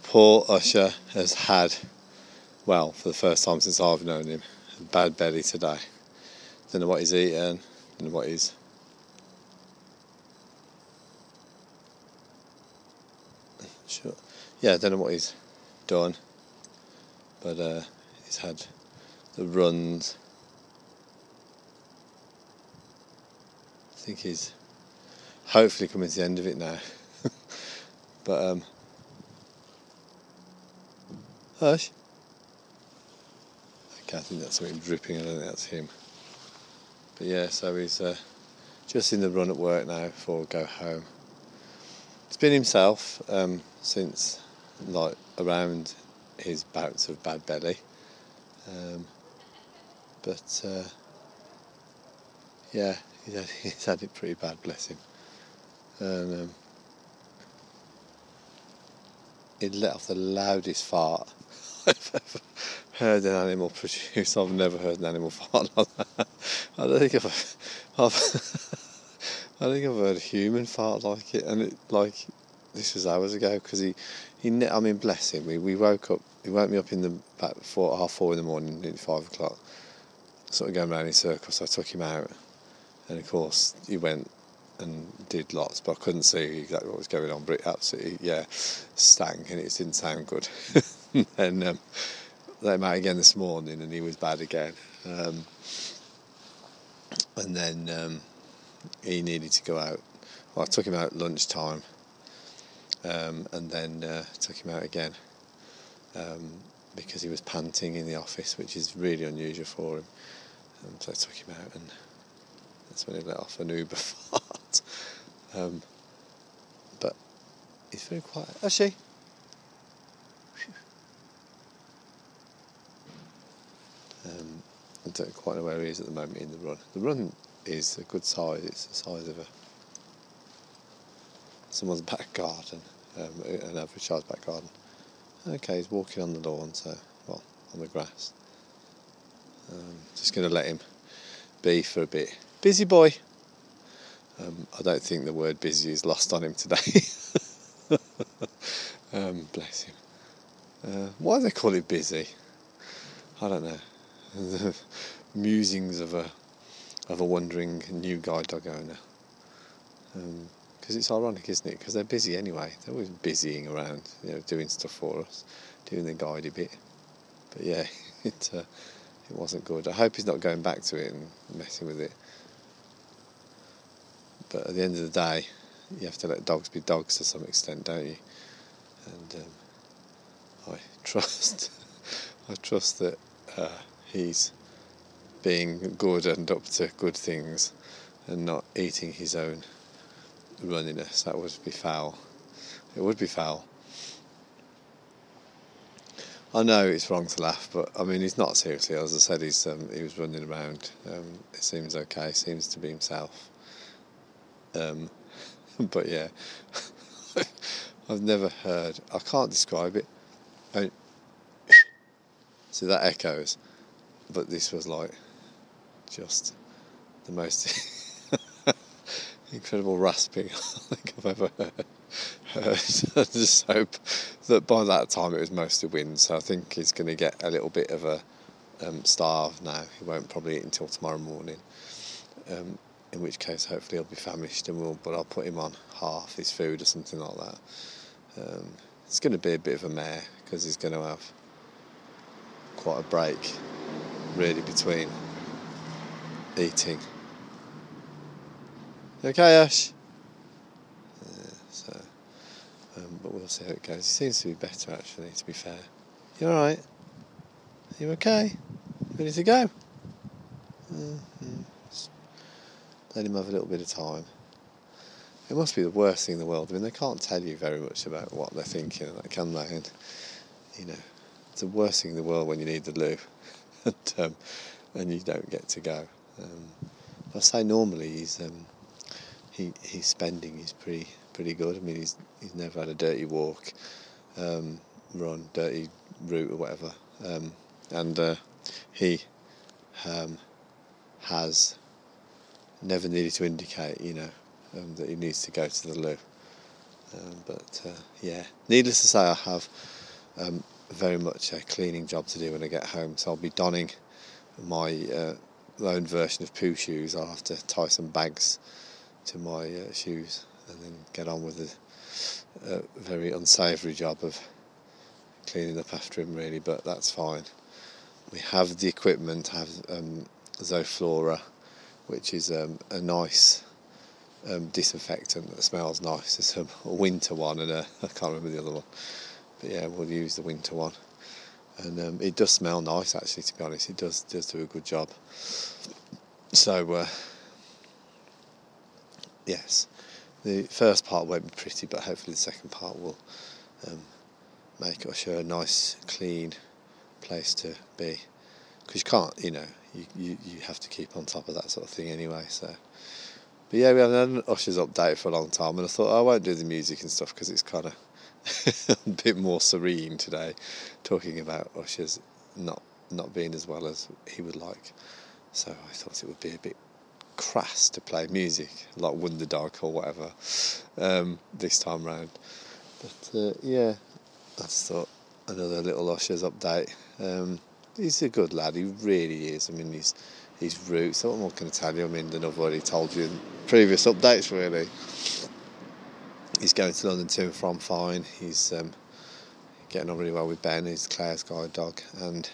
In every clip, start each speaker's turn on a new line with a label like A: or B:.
A: Poor Usher has had, well, for the first time since I've known him, a bad belly today. Don't know what he's eaten, don't know what he's... Sure. Yeah, I don't know what he's done, but he's had the runs. I think he's hopefully coming to the end of it now. But Hush. Okay, I think that's something dripping. I don't think that's him. But yeah, so he's just in the run at work now before we go home. He's been himself since like around his bouts of bad belly, but yeah, he's had it pretty bad, bless him. And he let off the loudest fart I've ever heard an animal produce. I've never heard an animal fart like that. I don't think I think I've heard a human fart like it, and this was hours ago, because I mean, bless him. We woke up. He woke me up in about 4:30 in the morning, nearly 5 o'clock. Sort of going around in circles. So I took him out, and of course he went and did lots, but I couldn't see exactly what was going on. But it absolutely, stank, and it didn't sound good. And let him out again this morning, and he was bad again. And then he needed to go out. Well, I took him out at lunchtime, and then took him out again because he was panting in the office, which is really unusual for him. So I took him out, and that's when he let off an Uber fart. But he's very quiet. Actually, I don't quite know where he is at the moment in the run. The run is a good size. It's the size of someone's back garden, an average child's back garden. Okay, he's walking on the lawn, on the grass. Just going to let him be for a bit. Busy boy. I don't think the word busy is lost on him today. Bless him. Why do they call it busy? I don't know. The musings of a wandering new guide dog owner. Because it's ironic, isn't it? Because they're busy anyway. They're always busying around, doing stuff for us, doing the guidey bit. But yeah, it wasn't good. I hope he's not going back to it and messing with it. But at the end of the day, you have to let dogs be dogs to some extent, don't you? And I trust that he's being good and up to good things, and not eating his own runniness. That would be foul. It would be foul. I know it's wrong to laugh, but I mean, he's not seriously. As I said, he was running around. It seems okay. Seems to be himself. But yeah, I've never heard. I can't describe it. So that echoes, but this was like just the most incredible rasping I think I've ever heard. I just hope that by that time it was mostly wind, so I think he's going to get a little bit of a starve now. He won't probably eat until tomorrow morning, in which case hopefully he'll be famished, but I'll put him on half his food or something like that. It's going to be a bit of a mare, because he's going to have quite a break really between eating. Okay, Ash? But we'll see how it goes. He seems to be better, actually, to be fair. You alright? Are you okay? Ready to go? Just let him have a little bit of time. It must be the worst thing in the world. I mean, they can't tell you very much about what they're thinking, can they? And, it's the worst thing in the world when you need the loo and you don't get to go. I say normally his spending is pretty good. I mean, he's never had a dirty walk, run, dirty route or whatever, and he has never needed to indicate, that he needs to go to the loo. But needless to say, I have very much a cleaning job to do when I get home. So I'll be donning my own version of poo shoes. I'll have to tie some bags to my shoes and then get on with a very unsavoury job of cleaning up after him, really, but that's fine. We have the equipment, have Zoflora, which is a nice disinfectant that smells nice. It's a winter one and I can't remember the other one, but yeah, we'll use the winter one, and it does smell nice, actually, to be honest. It does do a good job. So yes, the first part won't be pretty, but hopefully the second part will make Usher a nice clean place to be, because you can't, you have to keep on top of that sort of thing anyway. So, but yeah, we haven't had an Usher's update for a long time, and I thought I won't do the music and stuff because it's kind of a bit more serene today, talking about Usher's not being as well as he would like. So I thought it would be a bit crass to play music like Wonder Dog or whatever this time round. But yeah, I just thought another little Usher's update. He's a good lad, he really is. I mean, his roots, what more can I tell you? I mean, than I've already told you in previous updates, really. He's going to London to and from fine. He's getting on really well with Ben, who's Claire's guide dog, and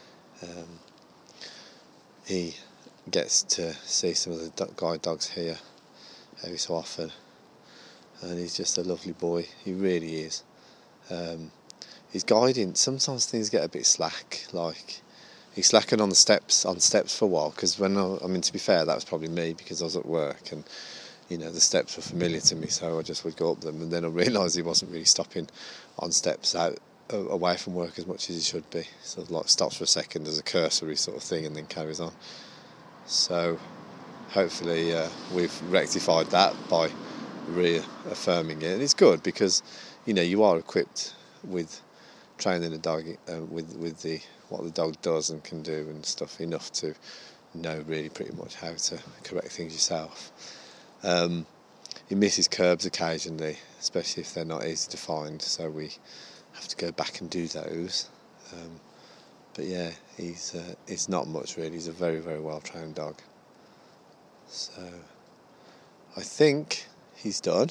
A: he gets to see some of the guide dogs here every so often, and he's just a lovely boy. He really is. His guiding, sometimes things get a bit slack, like he's slacking on steps for a while, because to be fair, that was probably me, because I was at work and the steps were familiar to me, so I just would go up them, and then I realised he wasn't really stopping on steps out away from work as much as he should be. Sort of like stops for a second as a cursory sort of thing and then carries on. So hopefully we've rectified that by reaffirming it, and it's good because you are equipped with training a dog with what the dog does and can do and stuff, enough to know really pretty much how to correct things yourself. He misses curbs occasionally, especially if they're not easy to find, so we have to go back and do those. But yeah, it's not much really. He's a very, very well trained dog. So I think he's done.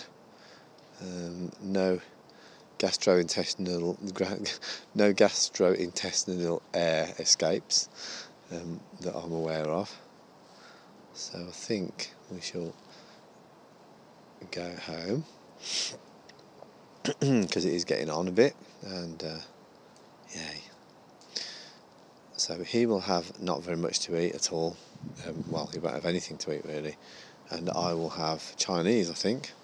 A: No gastrointestinal air escapes that I'm aware of. So I think we shall go home because it is getting on a bit, and yay. So he will have not very much to eat at all. Well, he won't have anything to eat really, and I will have Chinese, I think.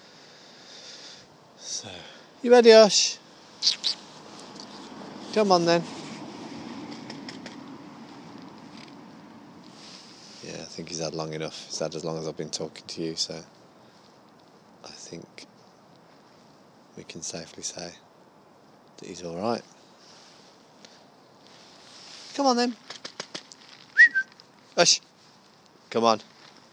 A: So, you ready, Ush? Come on then. Yeah, I think he's had long enough. He's had as long as I've been talking to you, so I think we can safely say that he's alright. Come on then. Ush. Come on.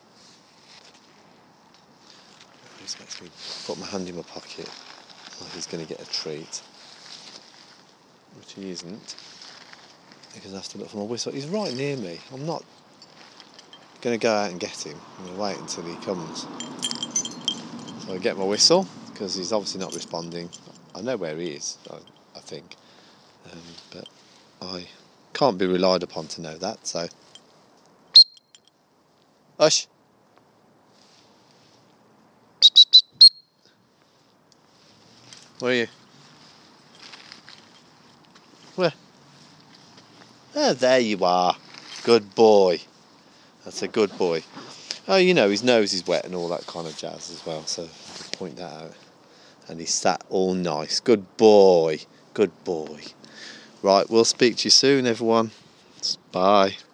A: He makes me put my hand in my pocket like he's going to get a treat, which he isn't, because I have to look for my whistle. He's right near me. I'm not going to go out and get him. I'm going to wait until he comes. So I get my whistle, because he's obviously not responding. I know where he is, I think, but I can't be relied upon to know that, so... Ush! Where are you? Where? Oh, there you are. Good boy. That's a good boy. Oh, his nose is wet and all that kind of jazz as well, so I can point that out. And he's sat all nice. Good boy. Good boy. Right, we'll speak to you soon, everyone. Bye.